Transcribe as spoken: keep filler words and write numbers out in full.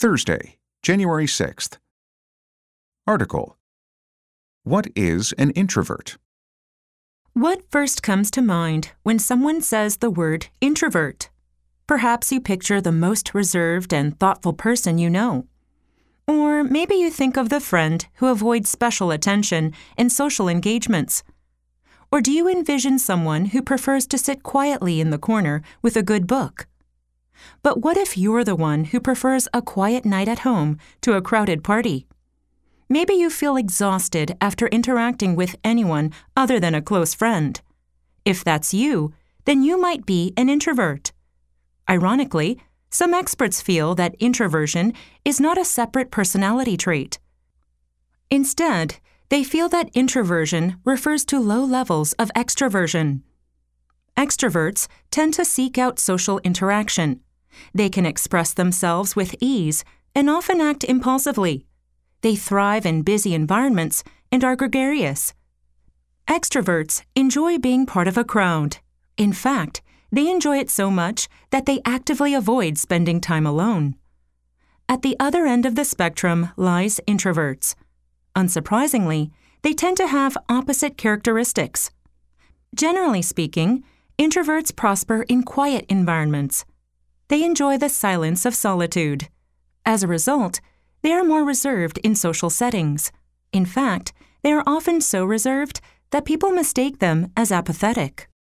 Thursday, January sixth. Article. What is an introvert? What first comes to mind when someone says the word introvert? Perhaps you picture the most reserved and thoughtful person you know. Or maybe you think of the friend who avoids special attention in social engagements. Or do you envision someone who prefers to sit quietly in the corner with a good book? But what if you're the one who prefers a quiet night at home to a crowded party? Maybe you feel exhausted after interacting with anyone other than a close friend. If that's you, then you might be an introvert. Ironically, some experts feel that introversion is not a separate personality trait. Instead, they feel that introversion refers to low levels of extroversion. Extroverts tend to seek out social interaction. They can express themselves with ease and often act impulsively. They thrive in busy environments and are gregarious. Extroverts enjoy being part of a crowd. In fact, they enjoy it so much that they actively avoid spending time alone. At the other end of the spectrum lies introverts. Unsurprisingly, they tend to have opposite characteristics. Generally speaking, introverts prosper in quiet environments. They enjoy the silence of solitude. As a result, they are more reserved in social settings. In fact, they are often so reserved that people mistake them as apathetic.